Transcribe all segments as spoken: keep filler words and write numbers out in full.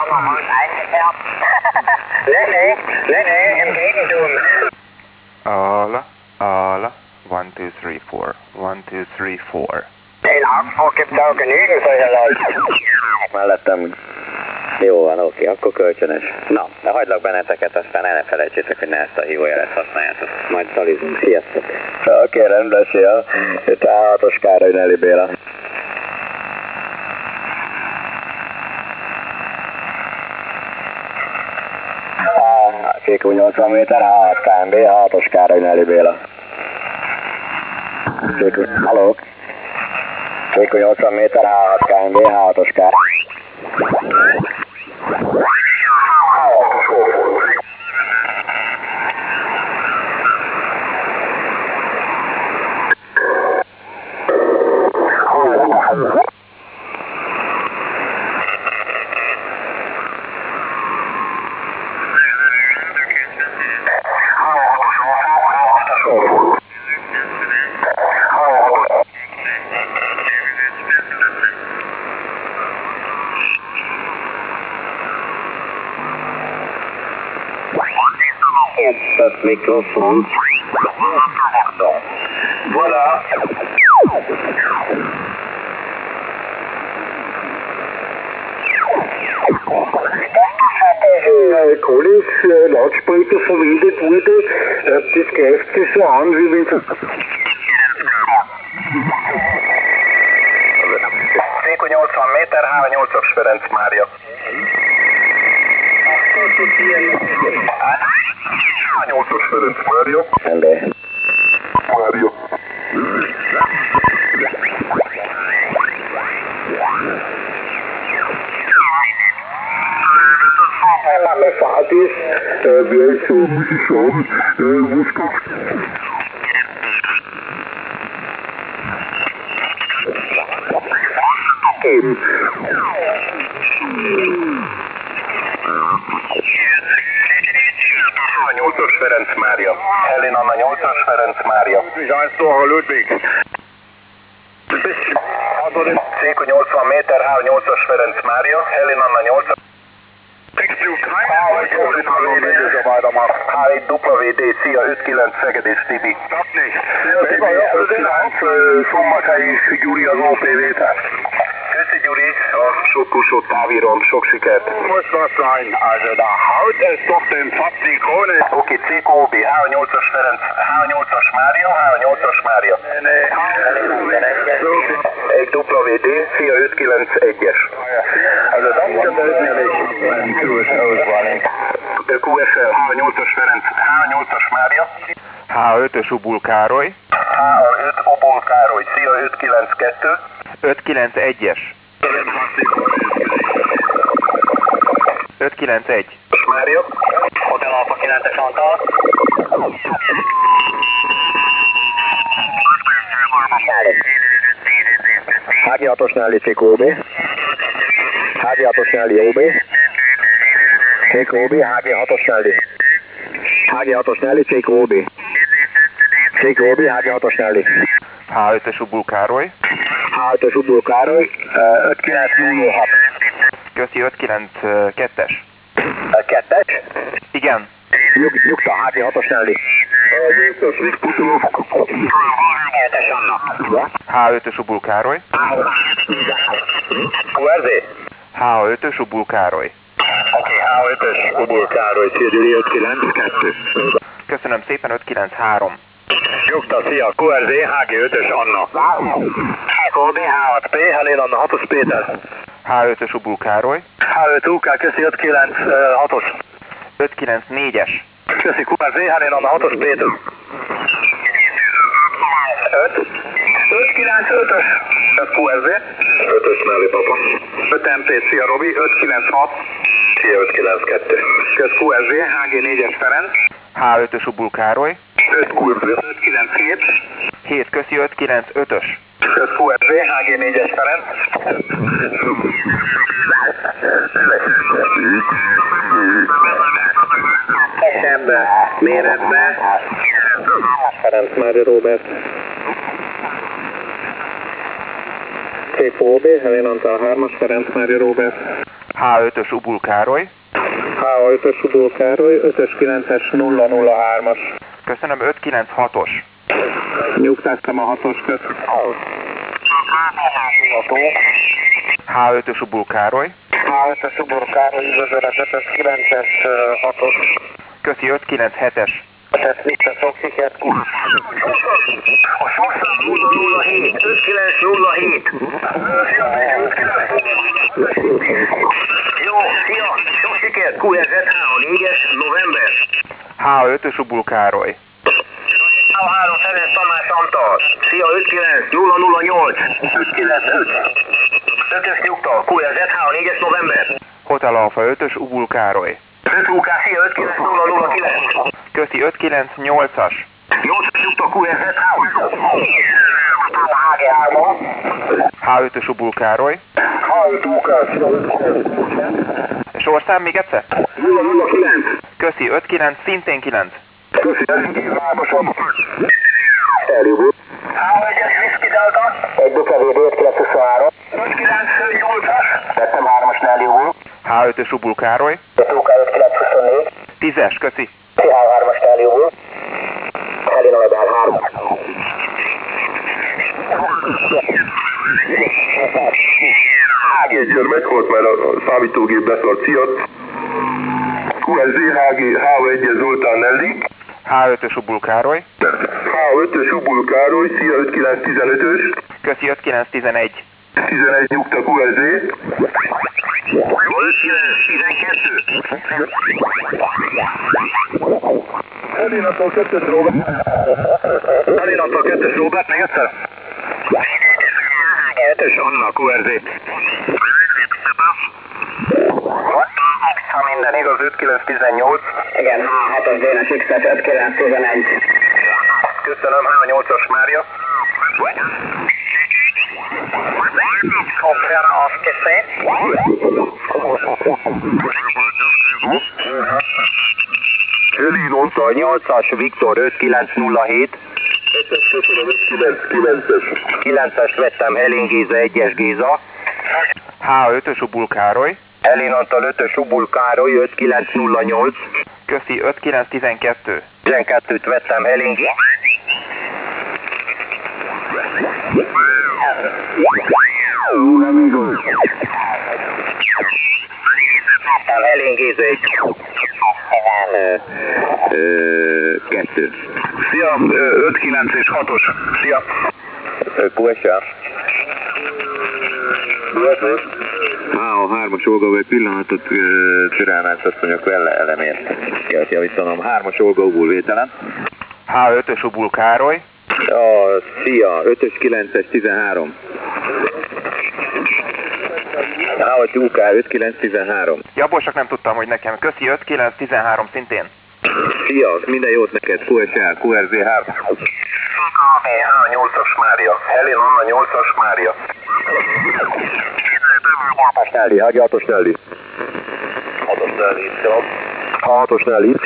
Nee, nee, nee, nee, im Gegentum. Ala, ala, one, two, three, four, one, two, three, four. In Augsburg gibt es auch genügend solcher Leute. Mellettem. Jó van, oké, akkor kölcsönös. Na, de hagylak benneteket, aztán el ne felejtsétek, hogy ne ezt a hívójelet használjátok. Majd szalizunk, sziasztok. Oké, okay, rendben, szia. Itt a hatos Károly Nelly Béla. Kékú nyolcvan méter, hat K M B, hatos Károly Nelly Béla. Kékú, halló? Kékú nyolcvan méter, hat K M B, hatos Károly. That's microphone. Voilà. Collins Lautsprecher verwendet wurde, das greift sich so an, wie wenn es... Kékú nyolcvan méter, H nyolcas Ferenc Mária. H nyolcas Ferenc Mária. Ember. Mária. Meine Fahrt ist, äh, wäre ich so, muss ich sagen, äh, wo es geht. Eben. nyolcas Ferenc Mária. Helen Anna nyolcas Ferenc Mária. Zsászlóha Ludwig. Kékú nyolcvan méter, H nyolcas Ferenc Mária. Helen Anna nyolcas. H egy W D, szia, ötvenkilenc Szegedés Tibi. Szombathely és Gyuri az O P V-t. Köszi Gyuri, a sok kusott távíron, sok sikert. Muss was sein, also da haut es doch den Fab die Krone. Oké, C K O B, H nyolcas Ferenc, H nyolcas Mária, H nyolcas Mária. Egy W D, szia, ötvenkilenc egyes. Also das ist natürlich Q Q S L, H nyolcas Ferenc, H nyolcas Mária. H ötös Ubul Károly. H öt Obol Károly, szia, ötvenkilenc kettő. ötvenkilenc egyes. ötvenkilenc egy. Mária. Hotel Alfa kilences Antal. H G hatos Nelly C K O B. H G hatos Nelly O B. C K O B, H G hatos Nelly. H G hatos Nelly, C K O B. C K O B, H G hatos Nelly. H ötös Ubul Károly. H ötös Ubul Károly, ötvenkilenc nulla hat. Köszi, ötvenkilenc kettes. Kettes? Igen. Nyug, nyugta, H G hatos Nelly. H ötös Ubul Károly. Q R Z? H ötös Ubul Károly. Oké, H ötös Ubul Károly, Szilgyuri ötvenkilenc kettő. Köszönöm szépen, ötvenkilenc három. Nyugta, szia, Q R Z, H G ötös Anna. C K O B, H hat P, Helen Anna hatos Péter. H ötös Ubul Károly. H öt U K, köszi ötvenkilenc hatos. ötvenkilenc négyes. Köszi Q R Z, Helen Anna hatos Péter. öt. ötvenkilenc ötös. Ez Q R Z. ötös Nelly papa. öt M P, szia Robi, ötvenkilenc hat. Szia, ötvenkilenc kettő. Kösz Q R Z, H G négyes Ferenc. H ötös Ubul Károly. öt Q R Z. ötvenkilenc hét. hét, köszi, ötvenkilenc ötös. Kösz Q R Z, H G négyes Ferenc. Esembe, méretbe. Ferenc Mária Róbert. C K O B, Helen Antal hármas, Ferenc Mária Róbert. H há ötös Ubul Károly. há ötös Ubul Károly, ötös kilences nulla nulla hármas. Köszönöm, öt kilenc hatos. Nyugtáztam a hatos köt. há ötös Ubul Károly. há ötös Ubul Károly, üdvözölet ötös kilences hatos. Köszi, öt kilenc hetes. Tehát visszafog sikert. A sorszám nulla nulla hét, öt kilenc nulla hét. Jó, szia, sok sikert, kú er zet há négyes, november. há ötös Ubul Károly. há három Ferenc Tamás Antal. Szia, öt kilenc nulla nulla nyolc. öt kilenc öt. ötös nyugtal, kú er zet há négyes, november. Hotel Alfa ötös Ubul Károly. öt u ká, szia, öt kilenc nulla nulla kilenc. Köszi, öt kilenc nyolcas. nyolcas nyugtal, kú er zet há. há gé három. há ötös Ubul Károly. há öt u ká, Sorszám még egyszer? nulla nulla kilenc. Köszi, öt kilenc, szintén kilenc. Köszi, Városom. Eljutott. há egyes Whisky Delta. egy dé ká vé dé öt kilenc huszonhárom. öt kilenc nyolcas. Tettem hármasnál Júl. há ötös Ubul Károly. öt u ká öt kilenc huszonnégy. tízes, köszi. há hármasnál Júl. Helena Lebel három. Egyszer meghalt már a számítógép beszart, szia! kú es zé há gé há egyes Zoltán Nelly. há ötös Ubul Károly. há ötös Ubul Károly, szia, öt kilenc tizenötös. Köszi, öt kilenc tizenegy. tizenegy nyugta kú es zé. öt kilenc tizenkettő. Elénattól kettes Robert. Elénattól kettes Robert, még egyszer? ötös Anna, kú er zé. Ha minden igaz, öt kilenc tizennyolc. Igen, há hatos Dénes X-es, öt kilenc tizenegy. Köszönöm, há nyolcas Mária. Kopfhörer aufgestellt. Elénattól nyolcas Viktor, öt kilenc nulla hét. öt kilenc kilences. kilences vettem Helin Géza, egyes Géza. há ötös Ubul Károly. Helin Antal ötös Ubul Károly, öt kilenc nulla nyolc. Köszi, öt kilenc tizenkettő. tizenkettőt vettem Helin Géza. Helin Géza egy. Kettő. Szia, öt kilenc és hatos. Szia! kú es á. Há hármas Olga, vagy pillanatot türelmez, azt mondja, Kvelle elemért. Jött, javítanom, hármas Olga Ubul vételen. há ötös Ubul Károly. A szia, ötös kilences tizenhárom. há öt u ká öt kilenc tizenhárom. Ja, abból csak nem tudtam, hogy nekem. Köszi, öt kilenc tizenhárom szintén. Szia, minden jót neked, kú es á, kú er zé három. há nyolcas Mária. Helin Anna nyolcas Mária. Nelly, há hatos Nelly. hatos Nelly Y. há hatos Nelly Y.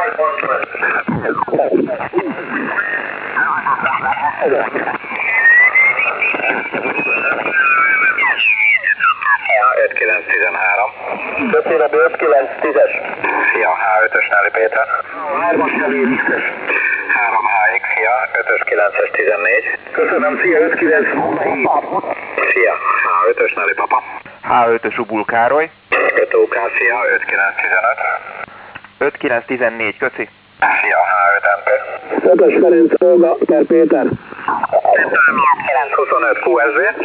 öt kilenc tizenhárom. Köszönöm, öt kilenc tízes. Szia, há ötös Nelly Péter. hármas Nelly X-es. három há x, szia, ötös kilences tizennégy. Köszönöm, szia, öt kilenc nulla hét. Szia, há ötös Nelly Papa. há ötös Ubul Károly. öt u ká, szia, öt kilenc tizenöt. öt kilenc tizennégy, köszi. Szia, há öt em pé. ötös Ferenc Olga, per Péter. kilenc huszonöt kú es zé.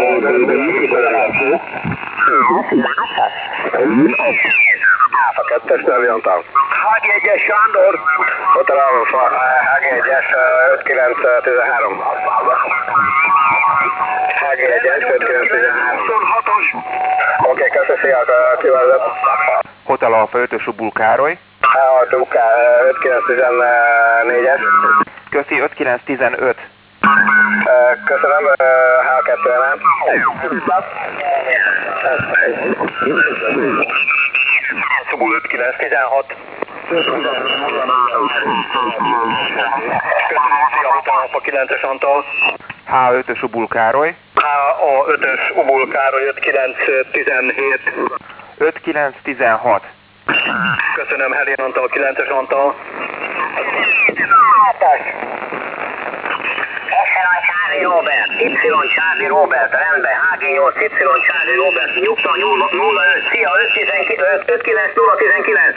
A kettes Nelly Antal. há gé egyes Sándor. Hotel Alfa, há gé egyes öt kilenc tizenhárom. há gé egyes öt kilenc tizenhárom. huszonhatos. Oké, köszönöm, szia, kivezet. Hotel Alfa ötös Ubul Károly. há hat u ká öt kilenc tizennégyes. Köszi, öt kilenc tizenöt. Köszönöm, há kettő nem. Szubul öt kilenc tizenhat. Köszönöm, szia, Hotel Alfa kilences Antal. há ötös Ubul Károly. há ötös Ubul Károly öt kilenc tizenhét. öt kilenc tizenhat. Köszönöm, Helén Antal, kilences Antal. Echelon Charlie Robert, Y Charlie Robert, rendben, H G nyolc, Y Charlie Robert, nyugta nulla öt, szia, öt kilenc nulla tizenkilenc.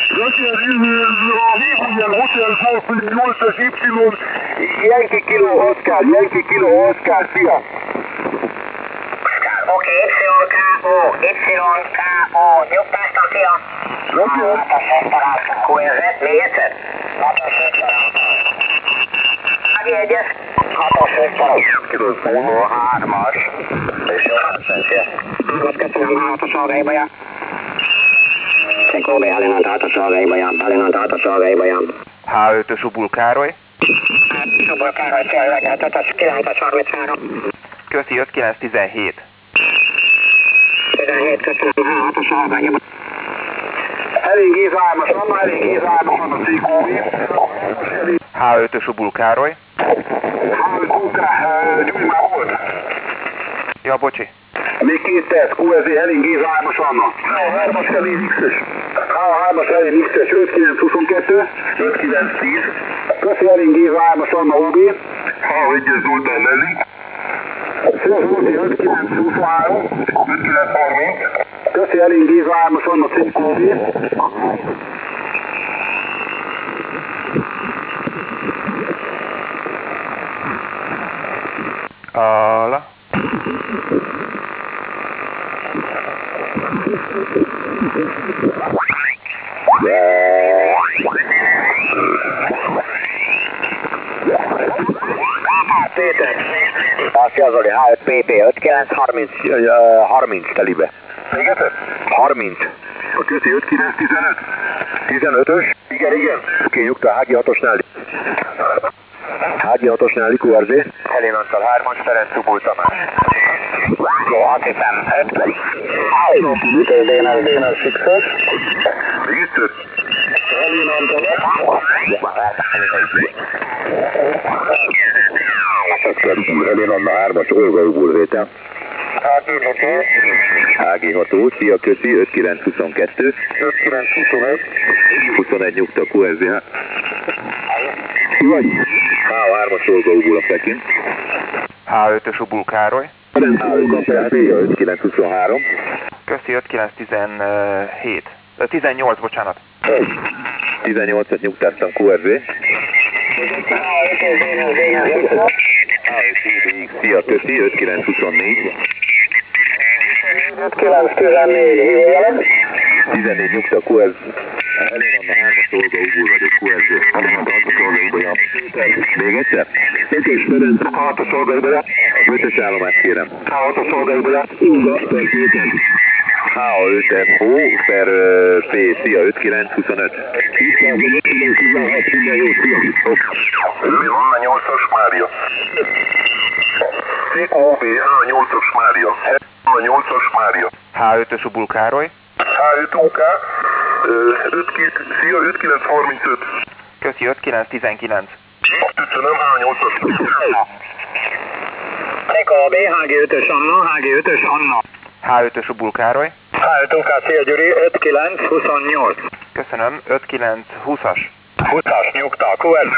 Hotel Golf nyolcas Y, Yankee Kilo Oscar, Yankee Kilo Oscar, szia! Oké, Y K O, Y K O, nyugtáztam, szia! Q R Z, még egyszer? Hági egyes? hatos hármas. És jó, szia! Köszönöm, hátos algaibaja. Szekó B, Halinant hátos algaibaja, Halinant hátos algaibaja. H ötös Ubul Károly. Ubul Károly, tényleg, ötös, kilences harminchárom. Köszi, öt kilenc tizenhét. tizenhét, köszönöm, hatos algaibaja. Elég izgalmas, van, elég izgalmas van a Székóvé. H ötös Ubul Károly. Három kóká, gyújj már volt. Ja, bocsi. Még két perc, Q S Z elég izgalmas vannak. H hármas elég X-es. H hármas elég X-es, öt kilenc huszonkettő. öt kilenc tíz. Köszi, elég izgalmas vannak O B. H egyes Zoltán Nelly. Szőzsóti öt kilenc huszonhárom. öt kilenc harminc. Köszi, elég izgalmas vannak Székóvé. Ala. Péter. Szia Zoli, H öt P P, öt kilenc harminc, harminc telibe. Még egyszer? harminc. A köszi öt kilenc tizenöt. tizenötös? Igen, igen. Oké, nyugta, H G hatosnál. H G hatosnál I Q R Z. Helén Antal hármas, Ferenc Ubul Tamás. Jó, azt hiszem, öt. Dénes, Dénes X-es. Még egyszer? Helén Antal. Helén Anna hármas, Olga Ubul Rétel. H G ható, szia, köszi, öt kilenc huszonkettő. öt kilenc huszonöt. huszonegy nyugta, Q R Z. H hármas, Olga Ubul a Pekin. H ötös Ubul Károly. öt kilenc huszonhárom. Köszi, öt kilenc tizenhét. tizennyolc, bocsánat. tizennyolcat nyugtáztam, Q R Z. Szia, köszi, öt kilenc huszonnégy. öt kilenc tizennégy, hívójelem. tizennégy nyugta, Q R Z. Helén Anna hármas, Olga Ubul vagyok, Q R Z. Helén Anna hatos Olga Még egyszer? ötös Ferenc, hatos Olga. ötös állomást kérem. hatos Olga. Inga, per Péter. H öt F O per P, szia, öt kilenc huszonöt. öt kilenc tizenhat, minden jó, szia. Mi van a nyolcas Mária? C O B, a nyolcas Mária. A nyolcas Mária. H ötös Ubul Károly. H öt O K. Szia, öt kilenc harmincöt. Köszi, öt kilenc tizenkilenc. Köszönöm, H nyolcas. T K B, H G ötös Anna, H G ötös Anna. H ötös Ubul Károly. H öt O K, szia Gyuri, öt kilenc huszonnyolc. Köszönöm, öt kilenc húszas. húszas nyugta, Q R Z.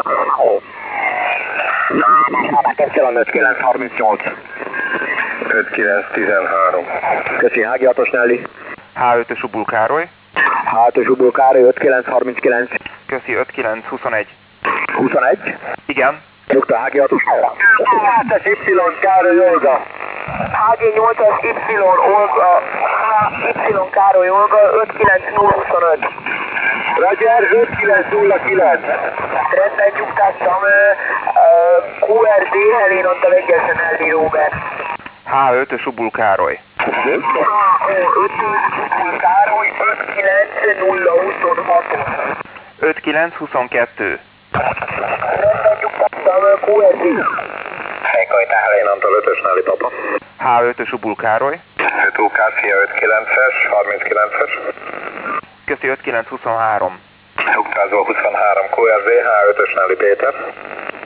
öt kilenc harmincnyolc. öt kilenc tizenhárom. Köszi, H G hatos Nelly. H ötös Ubul Károly. H ötös Ubul Károly, öt kilenc harminckilenc. Köszi, öt kilenc huszonegy. huszonegy. Igen. Nyugta, H G hatos Nelly. hármas Y, Károly Olga. H G nyolcas Y Olga, Y Károly Olga, öt kilenc nulla huszonöt. Roger, öt kilenc nulla kilenc. Rendben nyugtáztam, Q R Z, Helén Antal egyesen Eldi Robert. H ötös Ubul Károly. ötös Ubul Károly, öt kilenc nulla huszonhat. öt kilenc huszonkettő. Rendben nyugtáztam, Q R Z. Fejkajtá, Helén Antal ötös Nelly papa. H ötös Ubul Károly. öt O K, szia, öt kilences, harminckilences. Köszi, öt kilenc huszonhárom. Nyugtázó huszonhárom, Q R Z, H ötös Nelly Péter.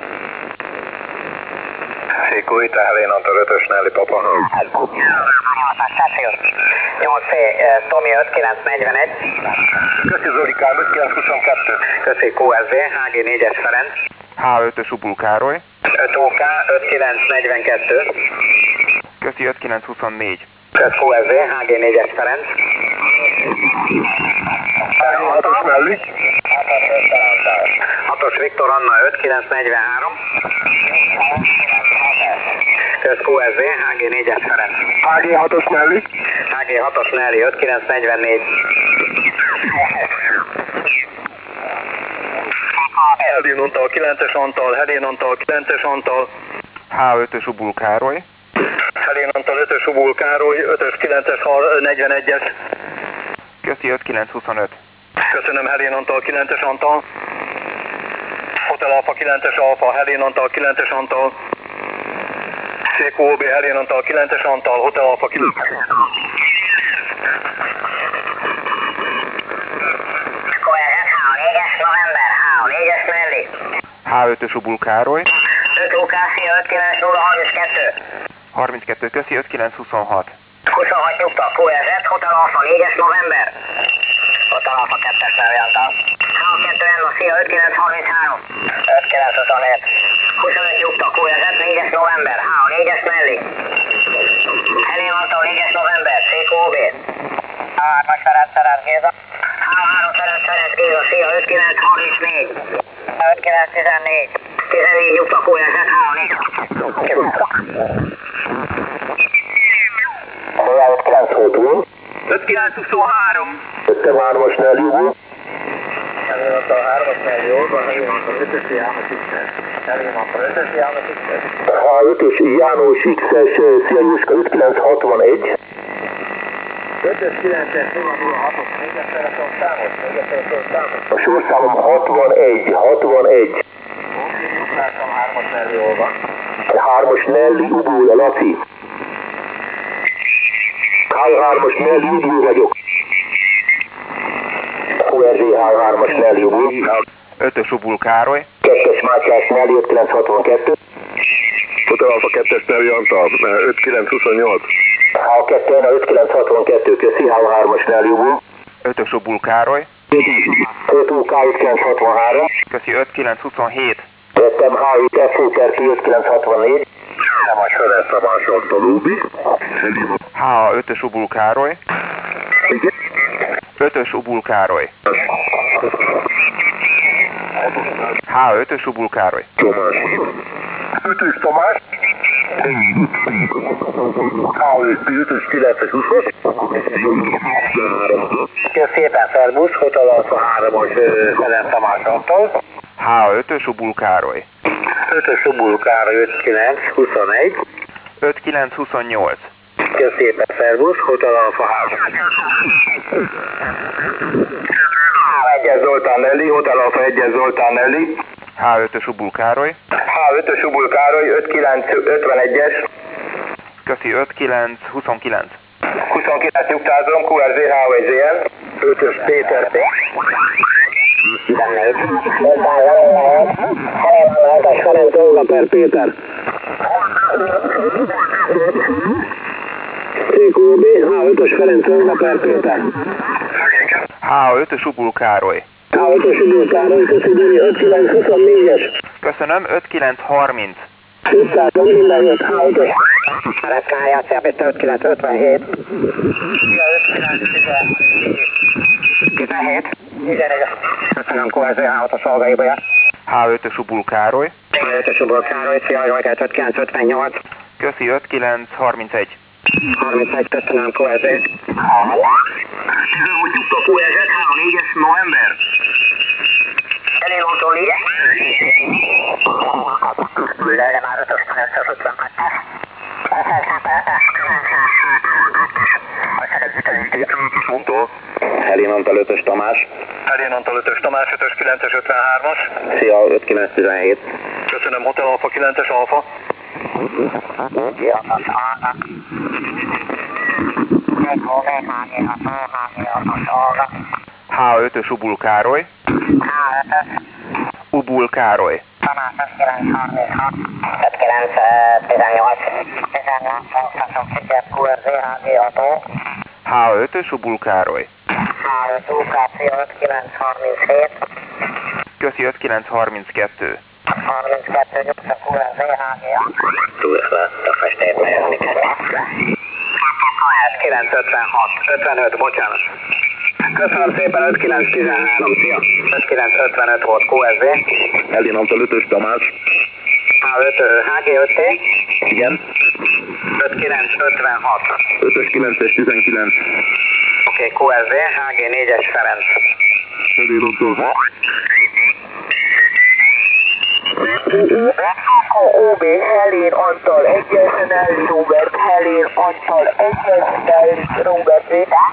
Székújta, Helén Antal ötös Nelly papa. támogatás, Sheffield. nyolc C, Tomi öt kilenc negyvenegy. Köszi Zolikám, öt kilenc huszonkettő. Köszi kú es vé, há gé négyes Ferenc. há ötös Ubul Károly. öt ó ká öt kilenc negyvenkettő. Köszi öt kilenc huszonnégy. Kösz kú es vé, há gé négyes Ferenc. hatos mellé. hatos Viktor Anna öt kilenc negyvenhárom. Kösz kú es vé, há gé négyes Ferenc. há gé hatos mellé. há gé hatos Nelly öt kilenc negyvennégy. Helén Antal kilences Antal, Helén Antal kilences Antal. há ötös Ubul Károly. Helén Antal ötös Ubul Károly, ötös kilences negyvenegyes. Köszi öt kilenc huszonöt. Köszönöm Helén Antal kilences Antal. Hotel Alfa kilences Alfa, Helén Antal kilences Antal. cé kú ó bé Helén Antal kilences Antal, Hotel Alfa kilences Antal. négyes November, há négyes Nelly. há ötös Ubul Károly. öt ó ká öt kilenc nulla harminckettő. harminckettő, köszi öt kilenc huszonhat. huszonhat nyugta, kú es zet, Hotel Alfa négyes November. Hotel Alfa kettes Nelly-Antal. há kettő Emma, szia öt kilenc harminchárom. öt kilenc huszonhét. huszonöt nyugta, kú es zet négyes November, há négyes Nelly. Helén Antal négyes November, cé kú ó bé. há hármas Ferenc Ferenc Géza. há három Ferenc Ferenc Géza, szia öt kilenc harmincnégy. öt kilenc tizennégy. tizennégy nyugta, kú es zet, há négy. öt kilenc húsz. öt kilenc huszonhárom. Öttem hármas Nelly Ubul. Helén Antal hármas Nelly Olga, Helén Antal ötös János X-es. Helén Antal ötös János X-es. há ötös János X-es, szia Jóska, öt kilenc hatvanegy. ötös kilences nulla nulla hatos, négyes telefon számos, négyes telefon számos. A sorszámom hatvanegy, hatvanegy. Oké, nyugtáztam hármas Nelly Olga. hármas Nelly Ubul, a Laci. há hármas Nelly Ubul vagyok. kú es vé há hármas Nelly Ubul. ötös Ubul Károly. kettes Mátyás Nelly öt kilenc hatvankettő. Hotel Alfa kettes Nelly Antal, öt kilenc huszonnyolc. há kettő öt kilenc hatvankettő, köszi, há hármas Nelly Ubul. ötös Ubul Károly. öt ó ká öt kilenc hatvanhárom. Köszi öt kilenc huszonhét. Vettem há öt ef o Kerti öt kilenc hatvannégy. Nem a Ferenc Tamás Antal Ubi. há ötös Ubul Károly. ötös Ubul Károly. há ötös Ubul Károly. Tomás. ötös Tamás. há ötös kilences huszas. Kösz szépen, Szerbusz, Hotel Alfa hármas Ferenc Tamás Antal. há ötös Ubul Károly. ötös Ubul Károly öt kilenc huszonegy. öt kilenc huszonnyolc. Kösz szépen, Szerbusz, Hotel Alfa három. egyes Zoltán Nelly, Hotel Alfa egyes Zoltán Nelly. há ötös Ubul Károly. há ötös Ubul Károly, öt kilenc ötvenegyes. Köszi öt kilenc huszonkilenc. huszonkilenc nyugtázom, kú es zé há egy zé en. ötös Péter. tizennégy. ötös Ferenc Olga per Péter. cé kú ó bé, há ötös Ferenc Olga per Péter. há ötös Ubul Károly. há ötös Ubul Károly, köszönjük, öt kilenc huszonnégyes. Köszönöm, öt kilenc harminc. ötszáz minden jött, há ötös. Kája, Szerbista öt kilenc ötvenhét. tizenhét. tizennégy. Köszönöm, kú es zé há hatos Olgaiba. há ötös Ubul Károly. há ötös Ubul Károly, szia, nyolc öt kilenc ötvennyolc. Köszi öt kilenc harmincegy. harmincegy, köszönöm, kú es zé. tizenhat nyugta, kú es zé há négyes November. Helén Antal négyes. Lejle már ötös kilencszázötvenkettes. Helén Antal ötös Tamás. Helén Antal ötös Tamás, ötös kilences ötvenhármas. Szia, öt kilenc tizenhét. Köszönöm, Hotel Alfa kilences Alfa. há ötös Ubul Károly. Ubul Károly. Tamás ötkilenc harminchat. ötkilenc tizennyolc. tizennyolc hangszások Sikert kú es zé há gé ható. há ötös Ubul Károly. há öt u ká cé ötkilenc harminchét. Köszi ötkilenc harminckettő. harminckettő nyugta kú es zé há gé ható. Túlva a festésbe jönni kell. kilenc ötvenhat, ötvenöt, bocsánat. Köszönöm szépen, ötkilenc tizenhárom, szia. ötkilenc ötvenöt volt kú es zé. Elindultam ötös Tamás. há öt, há gé öt té. Igen. ötkilenc ötvenhat. ötös kilences tizenkilenc. Oké, okay, kú es zé, há gé négyes Ferenc. Elindultam. ó bé Helén Antal egyes Nelly Robert Helén Antal egyes Nelly Robert Véta.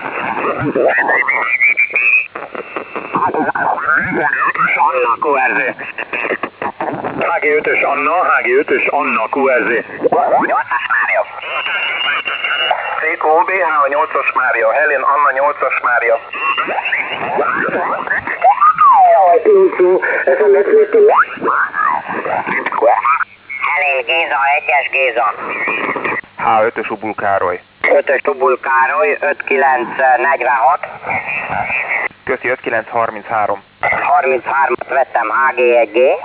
Anna kú es zé. há gé ötös Anna, há gé ötös Anna kú es zé. nyolcas Mária. cé kú ó bé, há nyolcas Mária, Helén Anna nyolcas Mária. Helén Géza egyes Géza. há ötös Ubul Károly. ötös Ubul Károly ötkilenc negyvenhat. Köszi ötkilenc harminchárom. harmincháromat vettem há gé egy gé.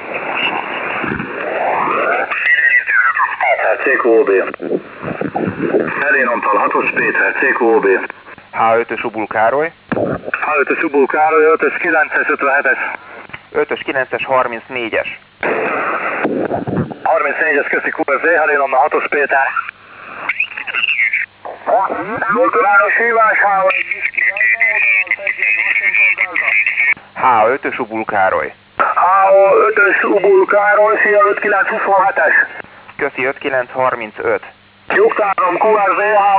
cé kú ó bé. Helén Antal hatos Péter, cé kú ó bé. há ötös Ubul Károly. há ötös Ubul Károly, ötös kilences ötvenhetes. ötös kilences harmincnégyes. harmincnégyes köszi kú es zé, Helén Anna hatos Péter. Város hívás, há há ötös Ubul Károly. há ötös Ubul Károly, szia ötkilenc huszonhetes. Köszi ötkilenc harmincöt. Nyugtárom kú es zé, há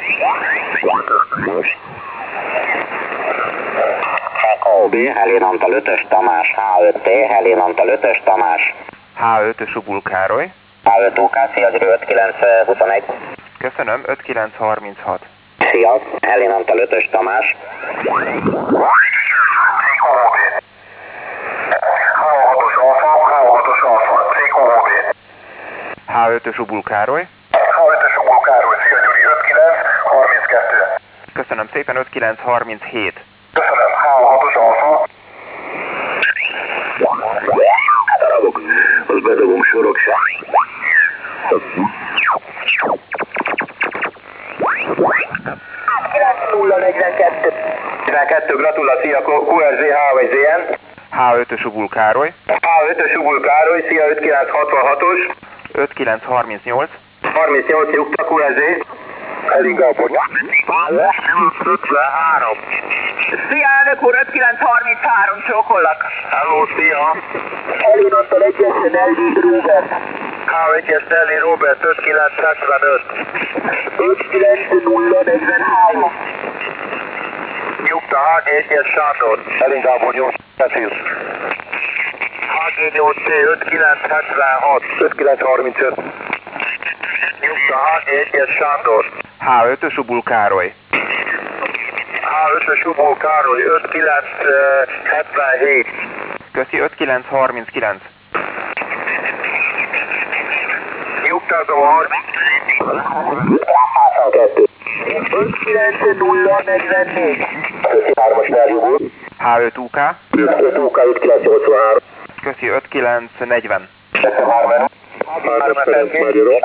ó bé Helén Antal ötös Tamás há öt té, Helén Antal ötös Tamás. há ötös Ubul Károly. há öt u ká cé ötkilenc huszonegy. Köszönöm, ötkilenc harminchat. Szia, Helén Antal ötös Tamás. há ötös Ubul Károly. há ötös Ubul Károly, szia Gyuri, ötkilenc harminckettő. Köszönöm szépen, ötkilenc harminchét. Köszönöm, há hatos alfa. Darabok. Az bedobom sorok se. nulla negyvenkettő. negyvenkettő, gratuláció, kú es zé, há vagy zé en. há ötös Ubul Károly. há ötös Ubul Károly, szia ötkilenc hatvanhatos. ötkilenc harmincnyolc. harmincnyolc nyugta, kú es zé. Elég Gábor. ötvenhárom. Szia, elnök úr, ötkilenc harminchárom, csókollak. Hello, szia. Helén Antal egyes Nelly Robert. há egyes Nelly Robert, ötkilenc hetvenöt. ötkilenc nulla negyvenhárom. Nyugta, há gé egyes Sándor. Elég Gábor, nyolc Cecil. há gé nyolc té, ötkilenc hetvenhat, ötkilenc harmincöt. Nyugta, há gé egyes Sándor. há ötös Ubul Károly. há ötös Ubul Károly, ötkilenc hetvenhét. Köszi ötkilenc harminckilenc. Nyugtázó harminc. ötkilenc nulla negyvennégy. Köszi hármas Nerjúból. há öt u ká. öt u ká ötkilenc nyolcvanhárom. Köszi ötkilenc negyven. Köszönöm hármas. Hármas Ferenc Magyarok.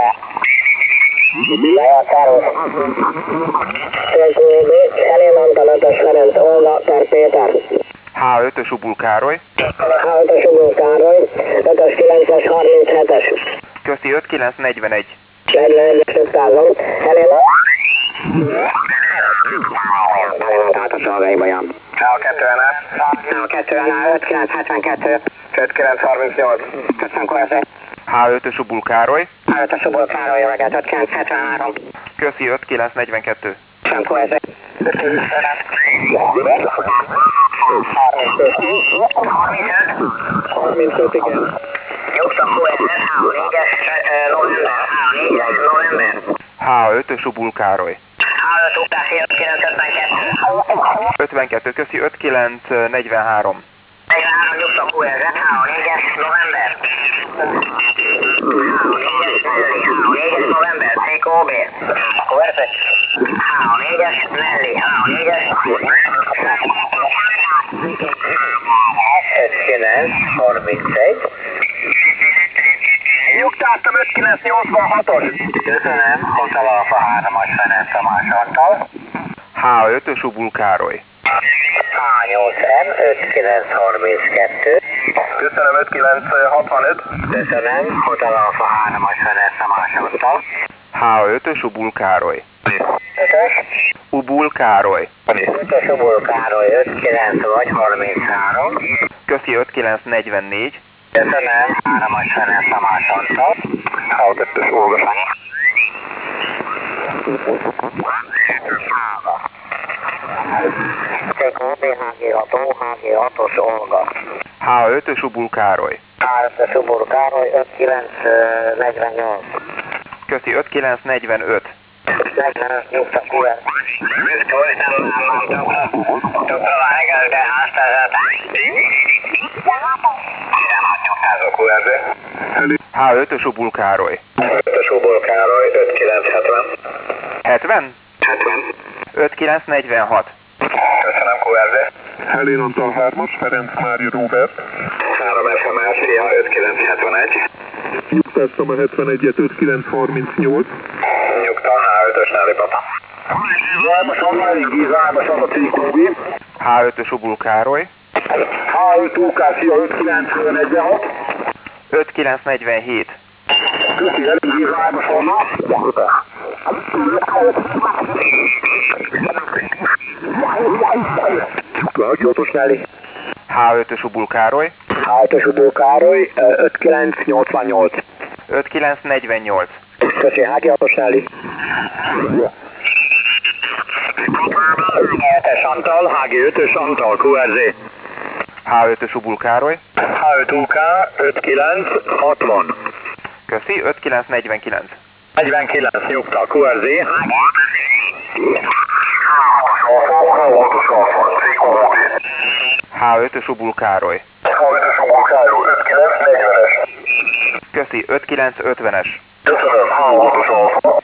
Helén Antal ötös Ferenc Olga per Péter. há ötös Ubul Károly. há ötös Ubul Károly, ötös kilences harminchetes. Köszi ötkilenc negyvenegy. negyvenegyes ötszázon. Helén Helén Antal hatos Olgai Bajan. há kettően át. há kettően áll, ötkilenc hetvenkettő. ötkilenc harmincnyolc. Köszönöm, kú es zé. há ötös Ubul Károly. há ötös Ubul Károly, jöveget ötkilenc hetvenhárom. Köszi ötkilenc negyvenkettő. Köszönöm, kú es zé. harmincöt, igen. Nyugta kú es zé, há négyes november, há négyes november. há ötös Ubul Károly. há öt után ötkilenc ötvenkettő. ötvenkettő, köszi ötkilenc negyvenhárom. negyvenhárom nyugta kú es zé, há négyes november. négyes november, C K O B. Akkor veszek. H négyes, mellé, H négyes. ötvenkilenc harmincegy. Nyugtáztam öt kilenc nyolcvanhatos. Köszönöm, Hotel Alfa hármas Ferenc Tamás Antal. H ötös Ubul Károly. H nyolc M ötvenkilenc harminckettő. Köszönöm öt kilenc hatvanöt. Köszönöm, Hotel Alfa hármas Ferenc Tamás Antal. H ötös Ubul Károly. ötös. Ubul Károly. ötös Ubul Károly ötvenkilenc vagy harminchárom. Köszi ötvenkilenc negyvennégy. Köszönöm, hármas Ferenc Tamás Antal. H kettes Olga. C K O B H G ható, H G hatos Olga. H ötös Ubul Károly. H ötös Ubul Károly ötvenkilenc negyvennyolc. Köszi ötvenkilenc negyvenöt. negyvenöt nyugta kulet. Tökra vágál, de háztázat. H ötös Ubul Károly. ötös Ubul Károly ötvenkilenc hetven. hetven? hetven. ötvenkilenc negyvenhat. Köszönöm, Q R D. Helén Antal hármas, Ferenc Mária Róbert. három F M L, Szia ötvenkilenc hetvenegy. Nyugtáztam a hetvenegyet, ötvenkilenc harmincnyolc. Nyugta, H ötös Nelly Papa. H ötös Ubul Károly. H öt U K, Szia ötvenkilenc negyvenhat. ötvenkilenc negyvenhét. Köszi, elég hármas honnan. Nyugta, hatos Nelly. H ötös Ubul Károly. H ötös Ubul Károly, ötvenkilenc nyolcvannyolc. ötvenkilenc negyvennyolc. Köszi, H G hatos Nelly. H G ötös Antal, H G ötös Antal, Q R Z. H ötös Ubul Károly. H öt U K, ötvenkilenc hatvan. Köszi ötvenkilenc negyvenkilenc. negyvenkilenc nyugta, Q R Z. H ötös Ubul Károly. H ötös Ubul Károly, ötvenkilenc negyvenes. Köszi ötvenkilenc ötvenes. Köszönöm, H hatos Alfa.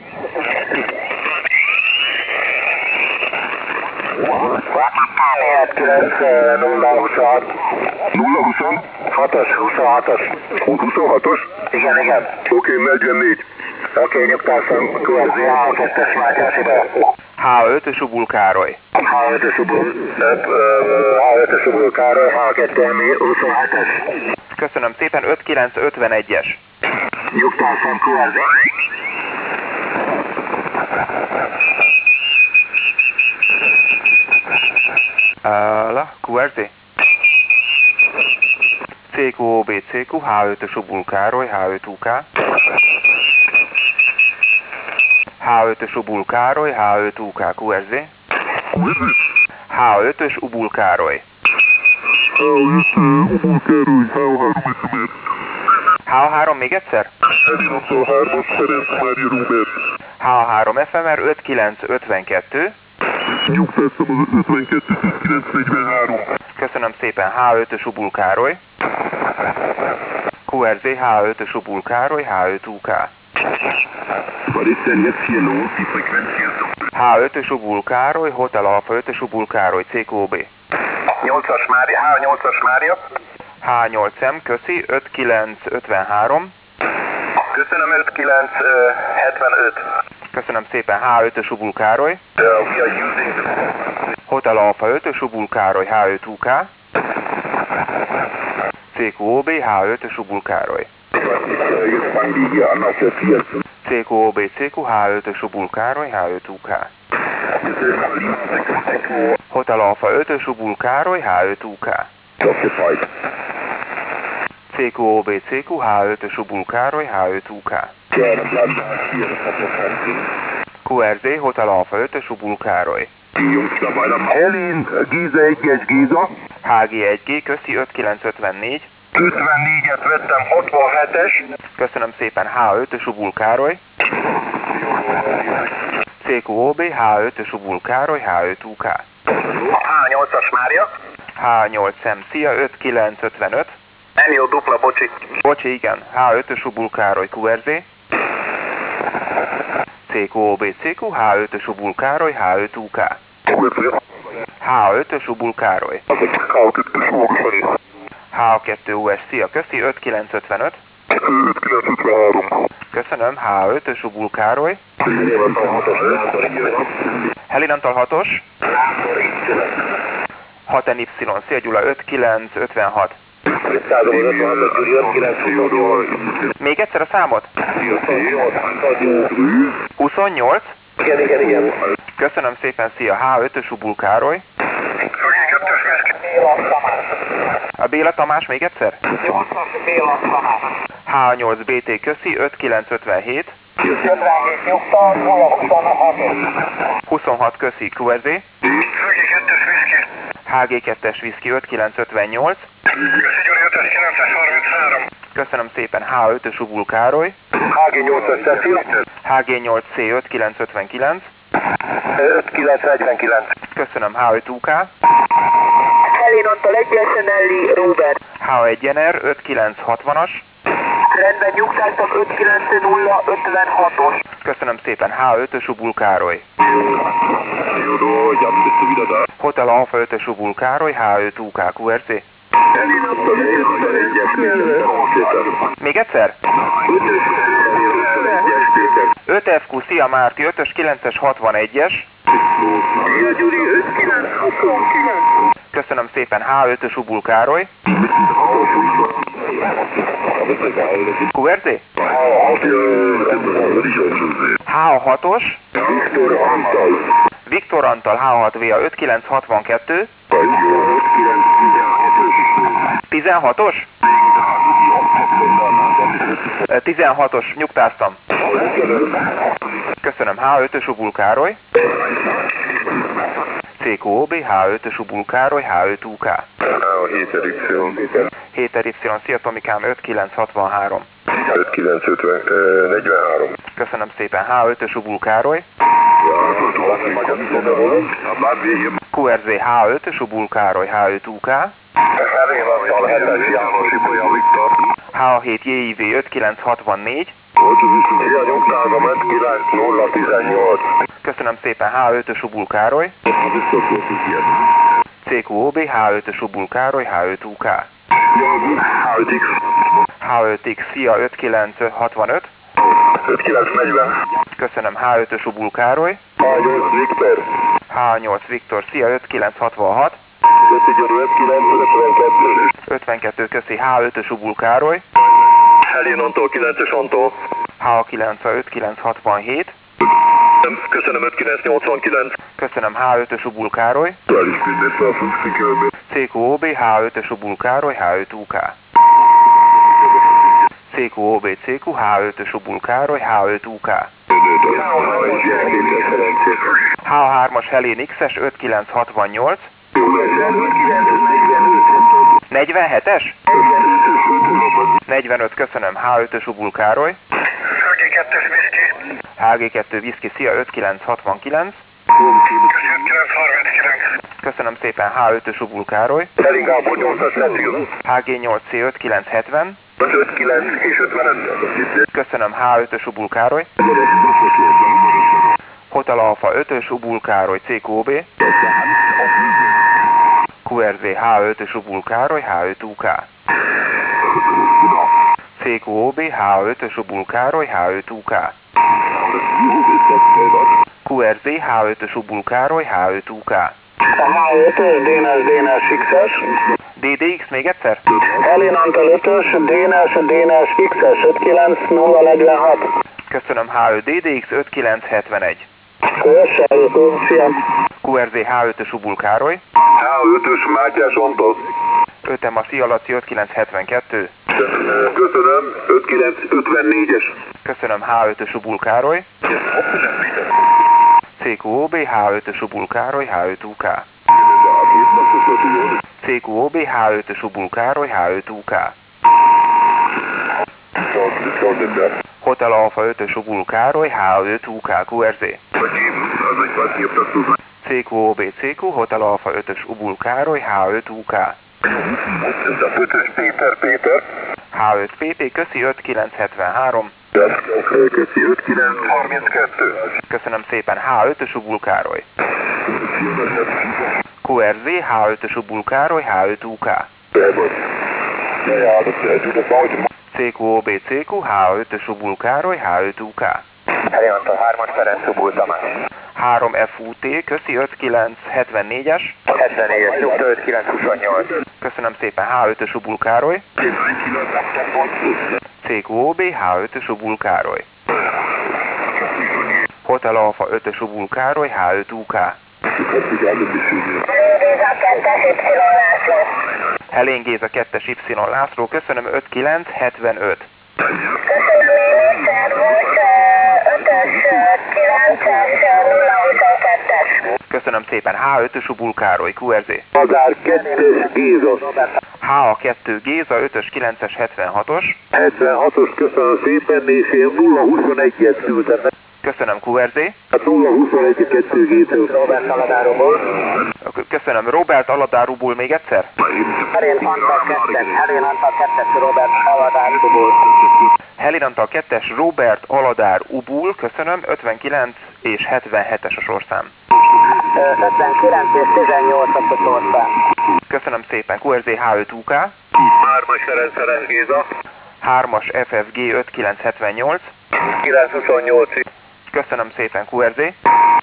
hetvenkilenc nulla huszonhat. nulla huszonhat? hatos, huszonhatos. huszonhatos? Igen, igen. Oké, negyvennégy. Oké, nyugtáztam, Q R Z H kettes Mátyás ide. H ötös Ubul Károly. H ötös Ubul, H ötös Ubul Károly, H kettő M huszonhetes. Köszönöm szépen, ötvenkilenc ötvenegyes. Nyugtáztam, Q R Z. Ála, Q R Z. C Q O B C Q, H ötös Ubul Károly, H öt U K. H ötös Ubul Károly, H öt U K, Q R Z. H ötös Ubul Károly. H három még egyszer? H három F M R ötvenkilenc ötvenkettő. Nyugtáztam az ötvenkettő ötvenkilenc negyvenhárom. Köszönöm szépen, H ötös Ubul Károly. Q R Z, H ötös Ubul Károly, H öt U K. H ötös Ubul Károly, Hotel Alfa ötös Ubul Károly, C Q O B. nyolcas Mária, H nyolcas Mária. H nyolc M, köszi, ötvenkilenc ötvenhárom. Köszönöm, ötvenkilenc hetvenöt. Köszönöm szépen, H ötös Ubul Károly. Hotel Alfa ötös Ubul Károly, H öt U K. C Q O B, H ötös Ubul Károly. C Q O B C Q, H ötös Ubul Károly, H öt U K. Hotel Alfa ötös Ubul Károly, H öt U K. C Q O B C Q, H ötös Ubul Károly, H öt U K. Q R Z, Hotel Alfa ötös Ubul Károly. Helén, Giza egyes Giza. H G egy G, köszi, ötvenkilenc ötvennégy. ötvennégyet vettem, hatvanhetes. Köszönöm szépen, H ötös Ubul Károly. C Q O B, H ötös Ubul Károly, H öt U K. H nyolcas Mária. H nyolc M, szia, ötvenkilenc ötvenöt. Nem jó, dupla, bocsi. Bocsi, igen. há ötös Ubul Károly kú er zé. cé kú ó bé cé kú, há ötös Ubul Károly, há öt ú ká. há ötös Ubul Károly. há kettő u es, szia, köszi, ötvenkilenc ötvenöt. Köszönöm, há ötös Ubul Károly. Helinantal hatos. hat en ipszilon, szia Gyula, ötvenkilenc ötvenhat. Még egyszer a számot? huszonnyolc. Igen, igen, igen. Köszönöm szépen, szia, há ötös Ubul Károly. A Béla Tamás még egyszer? há nyolc bé té, köszi, ötvenkilenc ötvenhét. huszonhat, köszi, kú er zé. há gé kettes Whisky, ötvenkilenc ötvennyolc. Köszönöm szépen, há ötös Ubul Károly. há gé nyolcas Cecil. há gé nyolc cé, ötvenkilenc ötvenkilenc. ötvenkilenc negyvenkilenc. Köszönöm, há öt ú ká. Helen Antal egyesen Elli Robert. há egy Jenner, ötvenkilenc hatvanas. Rendben nyugtáztak ötvenkilenc nulla ötvenhatos. Köszönöm szépen, há ötös Ubul Károly. Hotel Alfa ötös Ubul Károly, há öt ú ká kú er zé. Még egyszer? öt ef kú, szia Márti, ötös kilences hatvanegyes. Köszönöm szépen, há ötös Ubul Károly. kú er zé? há hatos. Viktor Antal, há hat vé á, ötvenkilenc hatvankettő. tizenhatos? tizenhatos, nyugtáztam. Köszönöm, há ötös Ubul Károly. cé kú ó bé, há ötös Ubul Károly, há öt ú ká. hét er ipszilon, szia Tomikám, ötvenkilenc hatvanhárom. ötvenkilenc negyvenhárom. Köszönöm szépen, há ötös Ubul Károly. kú er zé, há ötös Ubul Károly, há öt ú ká. há hét jé i vé, ötvenkilenc hatvannégy. Köszönöm szépen, há ötös Ubul Károly. cé kú ó bé, há ötös Ubul Károly, há öt ú ká. há öt iksz, szia, ötvenkilenc hatvanöt. ötvenkilenc negyven. Köszönöm, há ötös Ubul Károly. há nyolc Viktor. há nyolc Viktor, szia, ötvenkilenc hatvanhat. ötvenkettő, köszi, há ötös Ubul Károly. Helen Antal kilences Antal. há kilenc, ötvenkilenc hatvanhét. Köszönöm, ötvenkilenc nyolcvankilenc. Köszönöm, há ötös Ubul Károly. cé kú ó bé, há ötös Ubul Károly, há öt ú ká. cé kú ó bé cé kú, há ötös Ubul Károly, há öt ú ká. há hármas Helén iksz-es, ötvenkilenc hatvannyolc. negyvenhetes? negyvenöt, köszönöm, há ötös Ubul Károly. há gé kettes Whisky. há gé kettő Whisky, szia, ötvenkilenc hatvankilenc. ötvenkilenc harminckilenc. Köszönöm szépen, há ötös Ubul Károly. Helen Gábor nyolcas Cecil. há gé nyolc cé, ötvenkilenc hetven. ötvenkilenc és ötvenöt. Köszönöm, há ötös Ubul Károly. Hotel Alfa ötös Ubul Károly, cé kú ó bé. kú er zé, há ötös Ubul Károly, há öt ú ká. cé kú ó bé, há ötös Ubul Károly, há öt ú ká. kú er zé, há ötös Ubul Károly, há öt ú ká. há ötös dé en es dé en es iksz-es. dé dé iksz még egyszer? Helen Antal ötös dé en es dé en es iksz-es ötvenkilenc nulla negyvenhat. Köszönöm, há öt dé dé iksz, ötvenkilenc hetvenegy. kú er zé, há ötös Ubul Károly. há ötös Mátyás Antal. ötem a Szia Laci, ötvenkilenc hetvenkettő. Köszönöm, ötvenkilenc ötvennégyes. Köszönöm, há ötös Ubul Károly. cé kú ó bé, há ötös Ubul Károly, há öt ú ká. cé kú ó bé, há ötös Ubul Károly, há öt ú ká. Hotel Alfa ötös Ubul Károly, há öt ú ká, kú er zé. cé kú ó bé cé kú, Hotel Alfa ötös Ubul Károly, há öt ú ká. Ez a ötös Péter Péter. há öt pé pé, köszi ötvenkilenc hetvenhárom. Köszi ötvenkilenc harminckettő. Köszönöm szépen, há ötös Ubul Károly. kú er zé, há ötös Ubul Károly, há öt u ká. cé kú ó bé cé kú, há ötös Ubul Károly, há öt u ká. Heliantal hármas Ferenc Ubul Tamás. három ef u té, köszi ötvenkilenc hetvennégyes. hetvennégyes nyugta ötvenkilenc huszonnyolc. Köszönöm szépen, há ötös Ubul Károly. cé kú ó bé, há ötös Ubul Károly. Hotel Alfa ötös Ubul Károly, há öt u ká. Helén Géza kettes Y László, köszönöm ötvenkilenc hetvenöt. Köszönöm én is, szervusz, ötös kilences nulla huszonkettes. Köszönöm szépen, há ötös Ubul Károly, kú er zé. Madár kettes Géza. há á kettő Géza, ötös kilences hetvenhatos. hetvenhatos köszönöm szépen, és én nulla huszonegyet küldtem. Köszönöm, kú er zé. nulla huszonegy kettő Géza. Robert Aladáróból. Köszönöm, Robert Aladáróból még egyszer. Helén Antal kettes, Helén Antal kettes Robert Aladáróból. Helén Antal kettes Robert Aladár Ubul, köszönöm, ötvenkilenc és hetvenhetes a sorszám. ötvenkilenc és tizennyolc a sorszám. Köszönöm szépen, kú er zé, há öt u ká. hármas Ferenc Ferenc Géza. hármas ef ef gé ötvenkilenc hetvennyolc. kilenc huszonnyolc. Köszönöm szépen, kú er zé.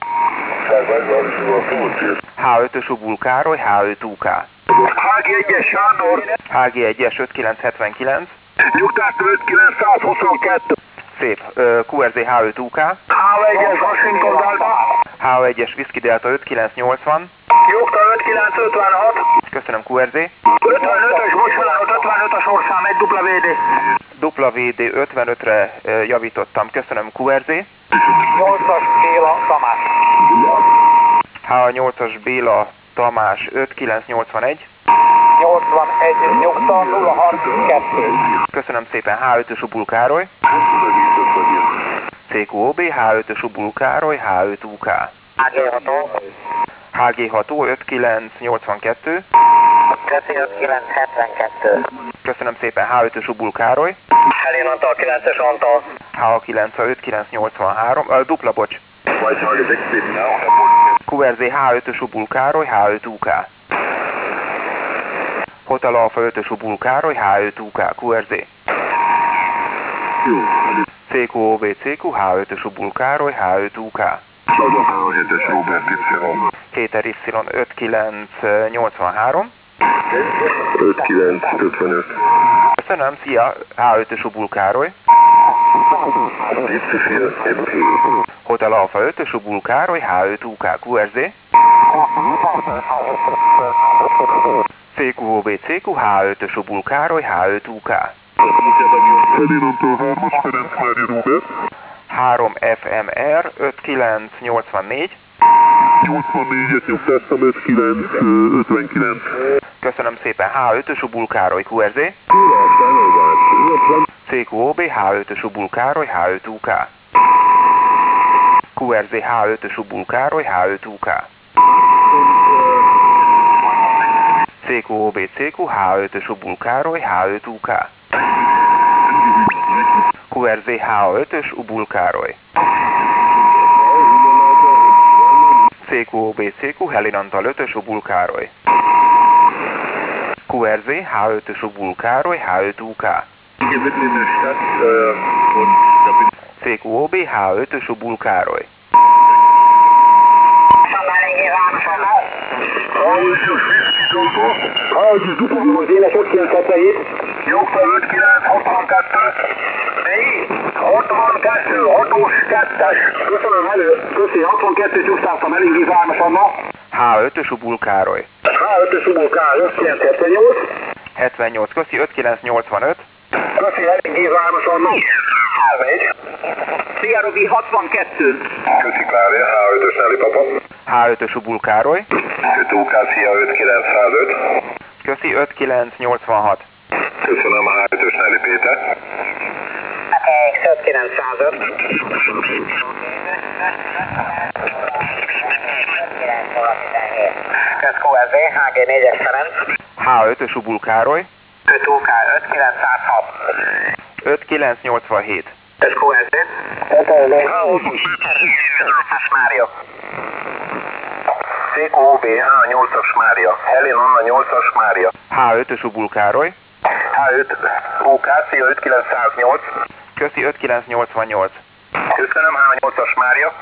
há ötös Ubul Károly, há öt u ká. há gé egyes Sándor. há gé egyes ötvenkilenc hetvenkilenc. Nyugtától ötvenkilencszázhuszonkettő. Szép, kú er zé, há öt u ká. há egyes Washington Delta. há egyes Whisky Delta ötvenkilenc nyolcvan. Nyugta ötvenkilenc ötvenhat. Köszönöm, kú er zé. ötvenötös, bocsánat, ötvenöt a sorszám, egy dupla vé dé. dupla vé dé ötvenötre javítottam, köszönöm, kú er zé. nyolcas Béla Tamás. há nyolcas Béla Tamás ötvenkilenc nyolcvanegy. nyolcvanegy nyugta nulla harminckettő. Köszönöm szépen, há ötös Ubul Károly. cé kú ó bé, há ötös Ubul Károly, há öt u ká. há gé ható. há gé ható ötvenkilenc nyolcvankettő. Köszi ötvenkilenc hetvenkettő. Köszönöm szépen, há ötös Ubul Károly. Helén Antal kilences Antal. há kilenc ötvenkilenc nyolcvanhárom, uh, dupla bocs. kú er zé, há ötös Ubul Károly, há öt u ká. Hotel Alfa ötös Ubul Károly, há öt u ká, kú er zé. cé kú ó bé cé kú, há ötös Ubul Károly, há öt u ká. hetes Robert Y. Péter Y ötvenkilenc nyolcvanhárom. ötvenkilenc ötvenöt. Köszönöm, szia, há ötös Ubul Károly. Hotel Alfa ötös Ubul Károly, há öt u ká, kú er zé. cé kú ó bé cé kú, há ötös Ubul Károly, há öt u ká. Helén Antal hármas Ferenc Mária Robert. három ef em er ötvenkilenc nyolcvannégy. nyolcvannégyet nyugtáztam, ötvenkilenc ötvenkilenc. Köszönöm szépen, há ötös Ubul Károly, kú er zé. cé kú ó bé, há ötös Ubul Károly, há öt u ká. kú er zé, há ötös Ubul Károly, há öt u ká. cé kú ó bé cé kú, há ötös Ubul Károly, há öt u ká. kú er zé, há ötös Ubul Károly. cé kú ó bé cé kú, Helén Antal ötös Ubul Károly. kú er zé, há ötös Ubul Károly, há öt u ká. cé kú ó bé, há ötös Ubul Károly. Hágyi dupla az éles ötvenkettőjét. Nyugta ötvenkilenc hatvankettő. hatvankettő, hatós, kettes. Köszönöm elő. Köszi, hatvankettőt nyugtáztam, elég izálmas Anna. há ötös Ubul Károly. há ötös Ubul Károly, ötvenkilenc hetvennyolc. hetvennyolc, köszi, ötvenkilenc nyolcvanöt. Köszi, elég izálmas Anna. háromnégy. Szia Robi, hatvankettő. Köszi Klária, há ötös Nelly Papa. há ötös Ubul Károly. öt u ká, szia, ötvenkilenc százöt. Köszi, ötvenkilenc nyolcvanhat. Köszönöm, há ötös Nelly Péter. ötvenkilenc százöt. nulla tizenhét. Kösz kú es zé, há gé négyes Ferenc. há ötös Ubul Károly. öt u ká öt kilenc száz hat. öt kilenc nyolcvanhét. Kösz kú es zé. nyolcas Mária. cé kú ó bé há nyolcas Mária. Helén Anna nyolcas Mária. há ötös Ubul Károly. há öt u ká, szia öt kilenc száz nyolc. Köszi öt kilenc nyolcvannyolc. Köszönöm, há nyolcas Mária.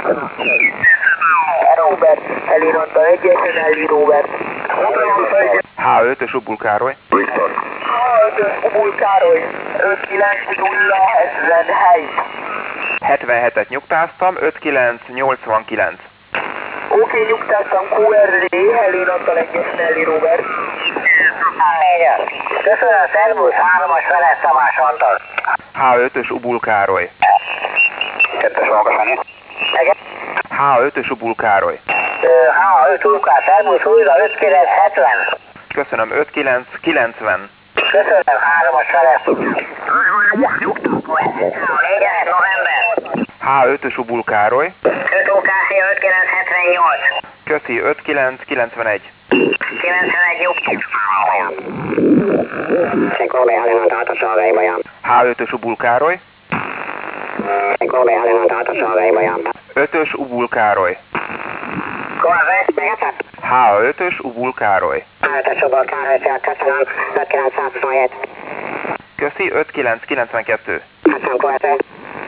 Robert, elíranta egyesen elvi Robert. há ötös Ubul Károly. Viktor. Ubul Károly, öt kilenc nulla hetvenhét. hetvenhetet nyugtáztam, öt kilenc nyolcvankilenc. Oké, nyugtáztam kú er zé, Helén Antal egyesen elvi Robert. huszonnégyes. Köszönöm, szervusz, hármas Ferenc Tamás Antal. há ötös Ubul Károly. Kettes magasani. há ötös Ubul Károly. há öt u ká, szervusz, újra öt kilenc hetven. Köszönöm, öt kilenc kilencven. Köszönöm, hármas Ferenc. négyes november. há ötös Ubul Károly. öt u ká, szia öt kilenc hetvennyolc. Köszi, öt kilenc kilencvenegy. kilencvenegy jó. Szekóbe Helena tátasalvejbajám. há ötös Ubul Károly. Szekóbe Helena tátasalvejbajám. ötös Ubul Károly. Korve, megetett? há ötös Ubul Károly. ötös Ubul Károly, szia, köszönöm, öt kilenc huszonhét. Köszi, öt kilenc kilencvenkettő. Köszönöm, Korve.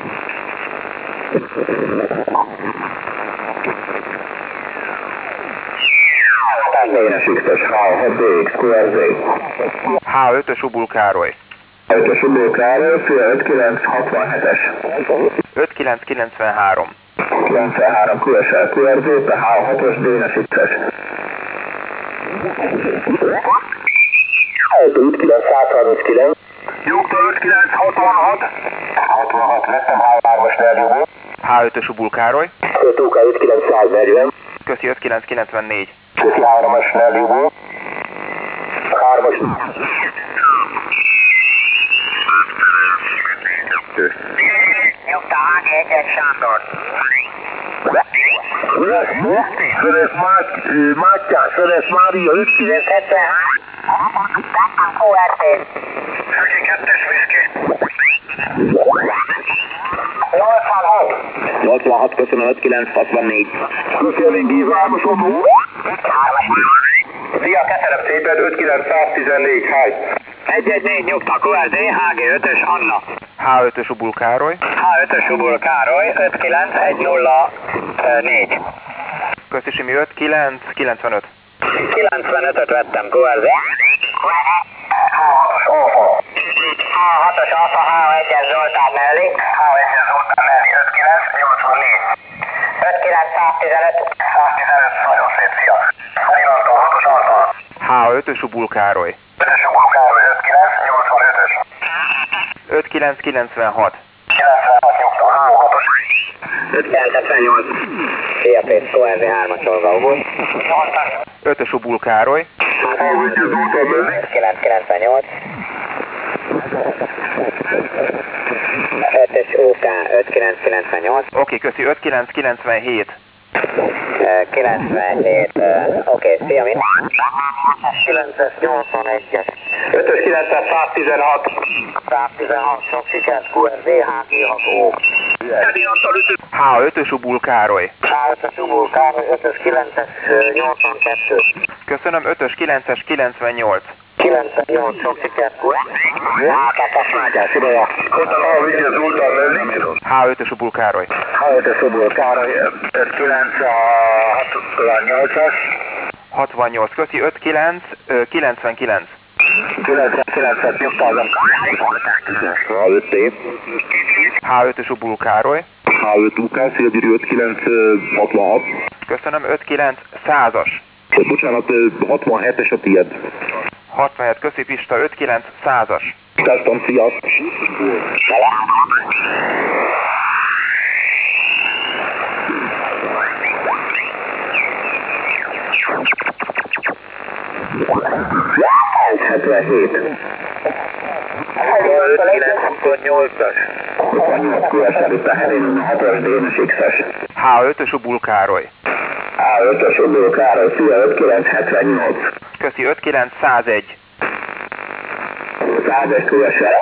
Dénes X-es há hat dé iksz kú er zé. há ötös Ubul Károly. ötös Ubul Károly, szia öt kilenc hatvanhetes. öt kilenc kilencvenhárom. kilencvenhárom kú es el kú er zé, há hatos Dénes X-es. öt kilenc százharminckilenc. Nyugta öt kilenc hatvanhat. hatvanhat, lettem há hármas nerjúból. há ötös Ubul Károly. öt u ká öt kilenc száznegyven. Köszi, öt kilenc kilencvennégy. Köszi hármas nerjúból. hármas. Nyugta há gé egyes Sándor. Ferenc Mátyás, Ferenc Mária, öt kilenc hetvenhárom. Láttam kú er té. Fügyi kettes viszki. nyolcvanhat. nyolcvanhat, köszönöm, öt kilenc hatvannégy. Köszönöm, Gézámos Omó. Szia, köszönöm szépen, öt kilenc száztizennégy, háj. egy egy négy nyugta kú er zé, há gé ötös Anna. há ötös Ubul Károly. há ötös Ubul Károly, öt kilenc egy nulla négy. Köszi, Simi, öt kilenc kilencvenöt. kilencvenötöt vettem kú er zé. há hatos Alfa, há egyes Zoltán mellé. há egyes Zoltán mellé, öt kilenc nyolcvannégy. öt kilenc száztizenöt. száztizenöt, nagyon szép, szia. Irantó, hatos Antal. há ötös Ubul Károly. ötös Ubul Károly, öt kilenc nyolcvanötös. öt kilenc kilencvenhat. kilencvenhat nyugta, há hatos. öt kilenc hetvennyolc. Szia Péter, kú er zé hármas Olga Ubul. ötös Ubul Károly. öt kilenc kilencvennyolc. ötös u ká öt kilenc kilencvennyolc. Oké, köszi, öt kilenc kilencvenhét. kilencvenhét, oké, szia, mi? kilences nyolcvanegyes. ötös kilences száztizenhat. száztizenhat, sok sikert, kú er zé, há gé hat ó. há ötös Ubul Károly. há ötös Ubul Károly, ötös kilences nyolcvankettő. Köszönöm, ötös kilences kilencvennyolc. kilencvennyolc, sok sikert, kú er zé. há kettes Mátyás ideje. Há egyes Zoltán mellé. há ötös Ubul Károly. há ötös Ubul Károly, öt kilenc hatvannyolcas. hatvannyolc, köszi, öt kilenc kilencvenkilenc. kilencvenkilencet nyugtázom. há öt té. há ötös Ubul Károly. há öt u ká, Szilgyőri öt kilenc hatvanhat. Köszönöm, öt kilenc százas. Bocsánat, hatvanhetes a tiéd. hatvanhét, köszi Pista, öt kilenc százas. Tesztem, szia. hetvenhét. öt kilenc huszonnyolcas. huszonnyolc kú es el, itt a Helén hatos Dénes X-es. há ötös Ubul Károly. há ötös Ubul Károly, szia, ötvenkilenc hetvennyolc. Köszi, ötvenkilenc százegy. százegy Q S R.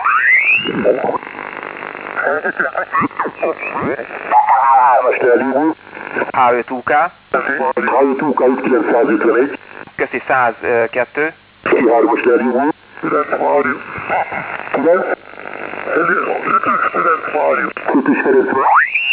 hármas Nelly. há öt U K. há öt U K ötvenkilencszázötvenegy. Köszi, százkettő. hármas Nelly. kilenc Mário. kilenc? kilenc Mário. Kutis Ferenc Mário.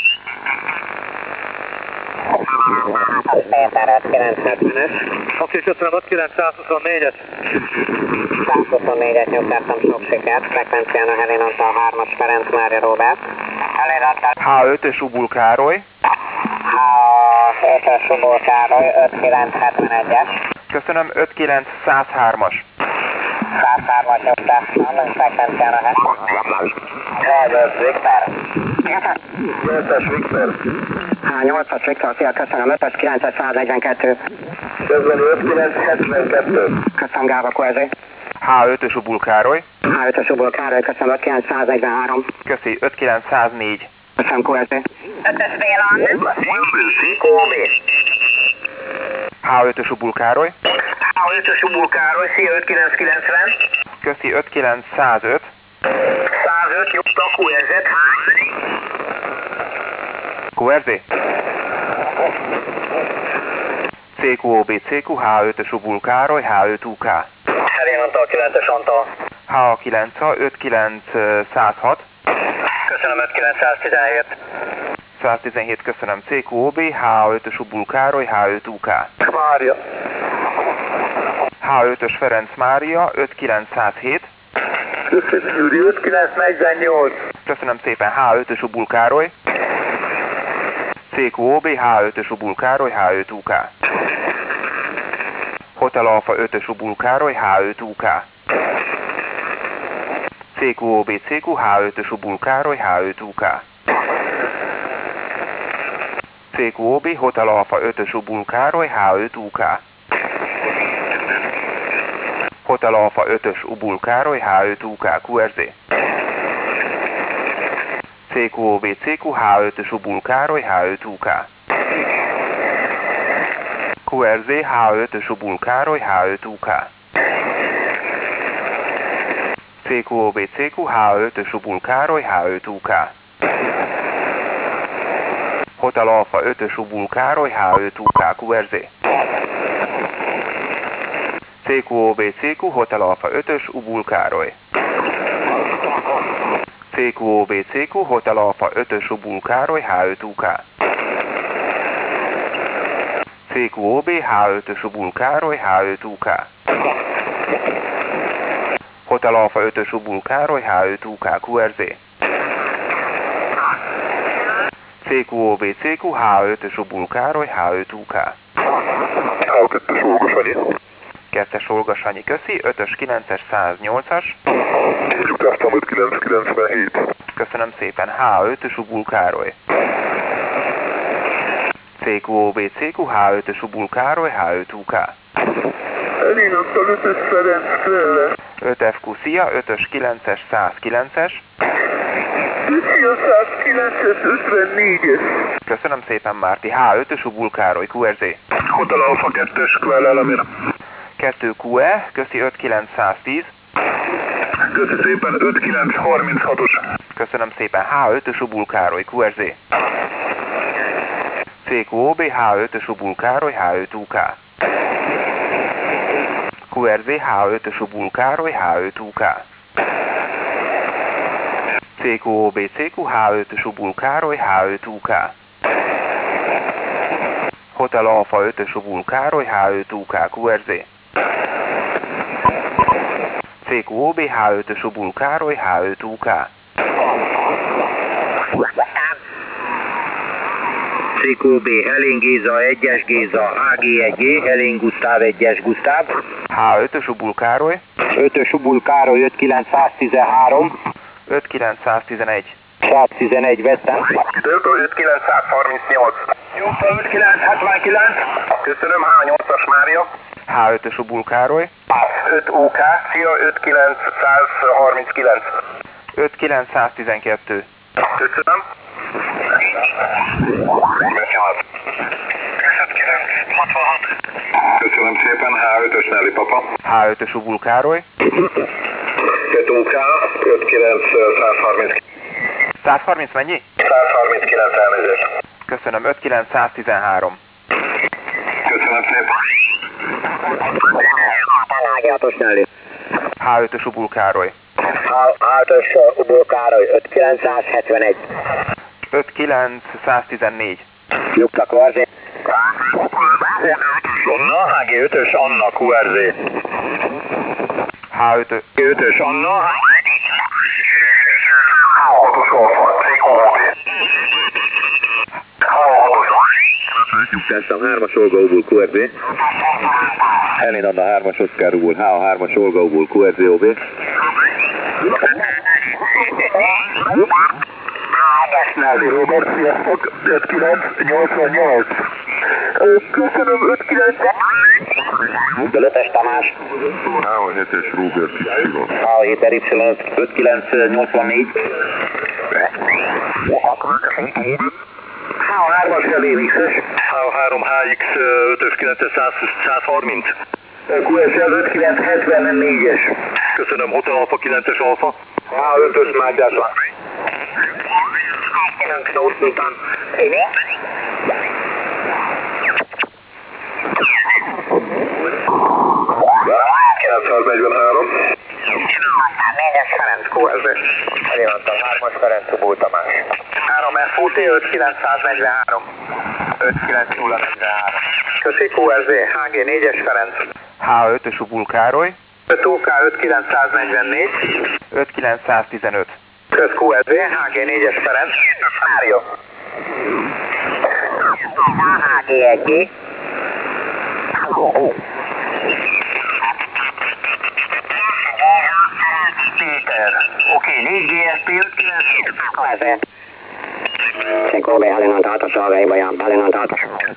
Péter ötvenkilenc hetvenes. Oké, köszönöm, ötvenkilenc százhuszonnégyet. százhuszonnégyet nyugtáztam, sok sikert. Frekvencián a Helén Antal hármas Ferenc Mária Robert. Helén Antal há ötös Ubul Károly. há ötös Ubul Károly, ötvenkilenc hetvenegyes. Köszönöm, ötvenkilenc százhármas. száz hármas nyugtáztam, frekvencián a Helén. nyolcas Viktor. nyolcas Viktor. há nyolcas Viktor, szia, köszönöm, ötös kilences száznegyvenkettő. Közben ötvenkilenc hetvenkettő. Köszönöm, Gáva Korzé. há ötös Ubul Károly. há ötös Ubul Károly, köszönöm, ötvenkilenc százegyvenhárom. Köszi, ötvenkilenc száznégy. Köszönöm, Korzé. ötös Bélan. há ötös Ubul Károly. há ötös Ubul Károly, szia, ötvenkilenc kilencven. Köszi, ötvenkilenc százöt. százöt, nyugta, Q R Z. Q R Z. C Q O B C Q, há ötös Ubul Károly, há öt U K. Helén Antal, kilences Antal. há kilenc, ötvenkilenc százhat. Köszönöm, ötvenkilenc száztizenhét. száztizenhét, köszönöm. C Q O B, há ötös Ubul Károly, há öt U K. Mária. há ötös Ferenc Mária, ötvenkilenc százhét. Köszönöm, Gyuri, ötvenkilenc negyvennyolc. Köszönöm szépen, há ötös Ubul Károly. C Q O B, há ötös Ubul Károly, há öt U K. Hotel Alfa ötös Ubul Károly, há öt U K. C Q O B C Q, há ötös Ubul Károly, há öt U K. C Q O B, Hotel Alfa ötös Ubul Károly, há öt U K. Hotel Alfa ötös Ubul Károly, há öt U K, Q R Z. C Q O B C Q, há ötös Ubul Károly, há öt U K. Q R Z, há ötös Ubul Károly, há öt U K. C Q O B C Q, há ötös Ubul Károly, há öt U K. Hotel Alfa ötös Ubul Károly, há öt U K, Q R Z. C Q O B C Q, Hotel Alfa ötös Ubul Károly. C Q O B C Q, Hotel Alfa ötös Ubul Károly, há öt U K. C Q O B, há ötös Ubul Károly, há öt U K. Hotel Alfa ötös Ubul Károly, há öt U K, Q R Z. C Q O B C Q, há ötös Ubul Károly, há öt U K. há kettes Olga Sanyi. Kettes Olga Sanyi, köszi, ötös kilences száznyolcas. Nyugtáztam ötvenkilenc kilencvenhét. Köszönöm szépen, há ötös Ubul Károly. C Q O B C Q, há ötös Ubul Károly, há öt U K. Helén Antal ötös Ferenc Krelle. öt F Q, szia, ötös kilences százkilences. Szia, százkilences ötvennégyes. Köszönöm szépen, Márti, há ötös Ubul Károly, Q R Z. Hotel Alfa kettes Kvell Elemér. kettő Q E, köszi, ötvenkilenc száztíz. Köszi szépen, ötvenkilenc harminchatos. Köszönöm szépen, há ötös Ubul Károly, Q R Z. C Q O B, há ötös Ubul Károly, há öt U K. Q R Z, há ötös Ubul Károly, há öt U K. C Q O B C Q, há ötös Ubul Károly, há öt U K. Hotel Alfa ötös Ubul Károly, há öt U K, Q R Z. C Q O B, há ötös Ubul Károly, há öt U K. C Q B, Helén Géza, egyes Géza, H G egy G, Helén Gusztáv, egyes Gusztáv. há ötös Ubul Károly. ötös Ubul Károly, ötvenkilencszáztizenhárom. ötvenkilencszáztizenegy. száztizenegy vettem. Delta ötvenkilencszázharmincnyolc. Nyugta ötvenkilenc hetvenkilenc. Köszönöm, H nyolcas Mária. há ötös Ubul Károly. öt U K, szia, ötvenkilencszázharminckilenc. ötvenkilencszáztizenkettő. Köszönöm. ötvenkilenc. hatvanhat. Köszönöm szépen, há ötös Nelly Papa. há ötös Ubul Károly. öt u ká, ötvenkilenc, százharminc. százharminc mennyi? százharminckilenc elnézést. Köszönöm, ötvenkilenc száztizenhárom. Köszönöm szépen. Hági hatos Nelly. há ötös Ubul Károly. há ötös Ubul Károly, ötvenkilencszázhetvenegy. ötvenkilenc száztizennégy. Lyukta kú er zé. Anna, há gé ötös Anna, kú er zé. há ötös. ötös Anna. Nyugtásztam hármas Olga Ubul kú er zé. Helén Anna hármas Oszkár Ubul, há hármas Olga Ubul kú er zé o bé. Nelly Robert, sziasztok, ötvenkilenc nyolcvannyolc. Köszönöm, ötvenkilenc. ötös Tamás. há hetes Robert Y. há hét er Y, ötvenkilenc nyolcvannégy. há hármas Elérixes. há három há iksz ötös kilences százharminc. kú es el ötvenkilenc hetvennégyes. Köszönöm, Hotel Alfa kilences Alfa. há ötös Mágyás. kilencszáznegyvenhárom. négyes Ferenc, kú er zé. Elénadtam hármas Ferenc Ubul Tamás. három ef o té ötvenkilencszáznegyvenhárom. ötvenkilencszáznegyvenhárom. Köszi kú er zé, há gé négyes Ferenc. há ötös Ubul Károly. öt u ká ötvenkilencszáznegyvennégy. ötvenkilenc száztizenöt. Kösz kú er zé, há gé négyes Ferenc. Mário. há gé egy. Péter. Oké, négy gé ef pé ötvenkilenc. kú er zé. Székóbe, Helinant hatos, Algai Baján, Helinant hatos.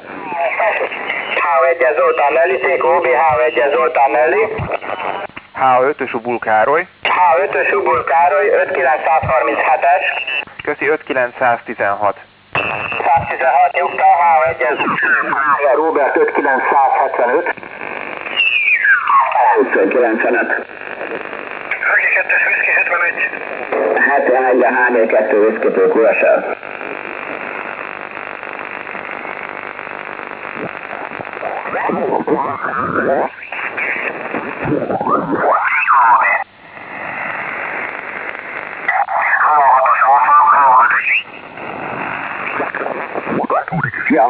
há egyes Zoltán Nelly, Székóbi, há egyes Zoltán Nelly. há ötös Ubul Károly. há ötös Ubul Károly, ötvenkilencszázharminchetes. Köszi, ötvenkilenc száztizenhat. száztizenhat nyugta, há egyes. Robert ötvenkilenc százhetvenöt. ötvenkilencvenöt. Há kettes Viszki hetvenegy. hetvenegy a há gé kettő Viszkitől kú es el. Ja.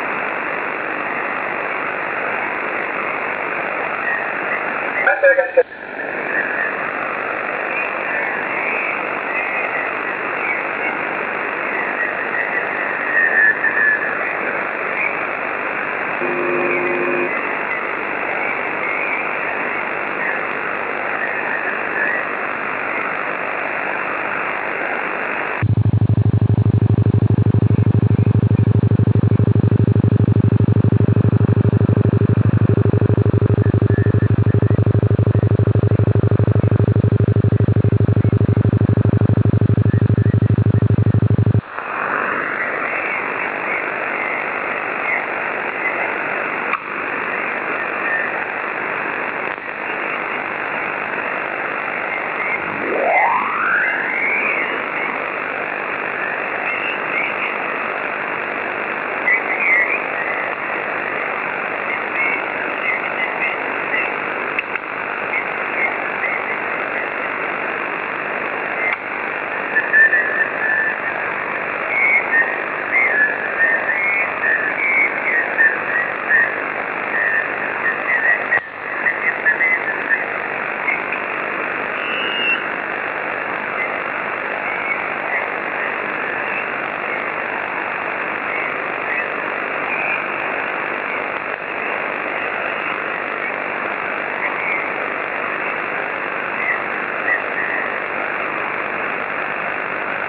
Beszélgetsz.